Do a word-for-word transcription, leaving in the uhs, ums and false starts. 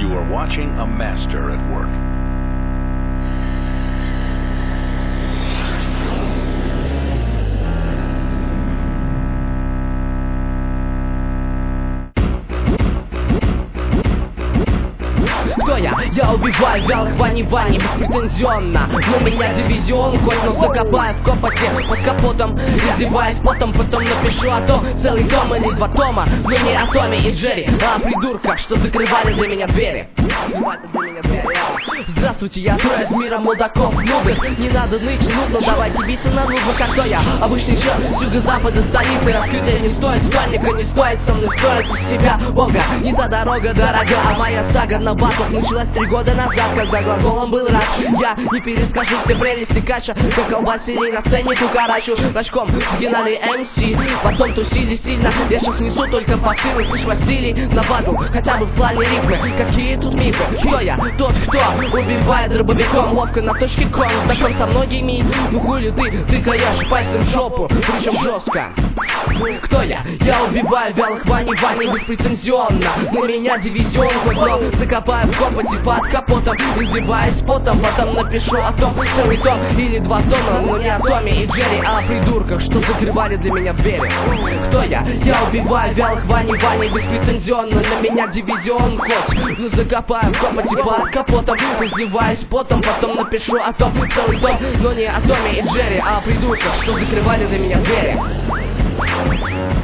You are watching a master at work. Кто я? Я убиваю вялых вани-вани беспретензионно. На меня дивизион конь, но закопаю в копоте под капотом, издеваясь потом, потом напишу о том целый том или два тома. Но не о Томе и Джерри, а о придурках, что закрывали для меня двери. Здравствуйте, я трое из мира мудаков нудых. Не надо ныть, нудно, давайте биться на нудных. А кто я? Обычный чел с юго-запада столицы. Раскрытие не стоит стольника, не стоит со мной строить из себя бога. Не та дорога дорога, а моя сага на батлах началась три года назад, когда глаголом был рад. Я не перескажу все прелести кача, как колбасили на сцене кукарачу. Ночком сгинали эм си, потом тусили сильно. Я сейчас несу только посылы, слышь, Василий, на батл, хотя бы в плане рифмы. Какие тут мифы? Кто я? Тот, кто убивает дробовиком, ловко на точке ком, знаком со многими. Ну хули ты, тыкаешь пальцем в жопу, причем жестко. Кто я? Я убиваю вялых вани-вани беспретензионно. На меня дивизион хоть, но закопаю в копоте под капотом, издеваясь потом, потом напишу о том целый том или два тома. Но не о Томе и Джерри, а о придурках, что закрывали для меня двери. Кто я? Я убиваю вялых вани-вани беспретензионно. На меня дивизион хоть, но закопаю в копоте под капотом, издеваясь потом, потом напишу о том целый том. Но не о Томе и Джерри, а о придурках, что закрывали для меня двери.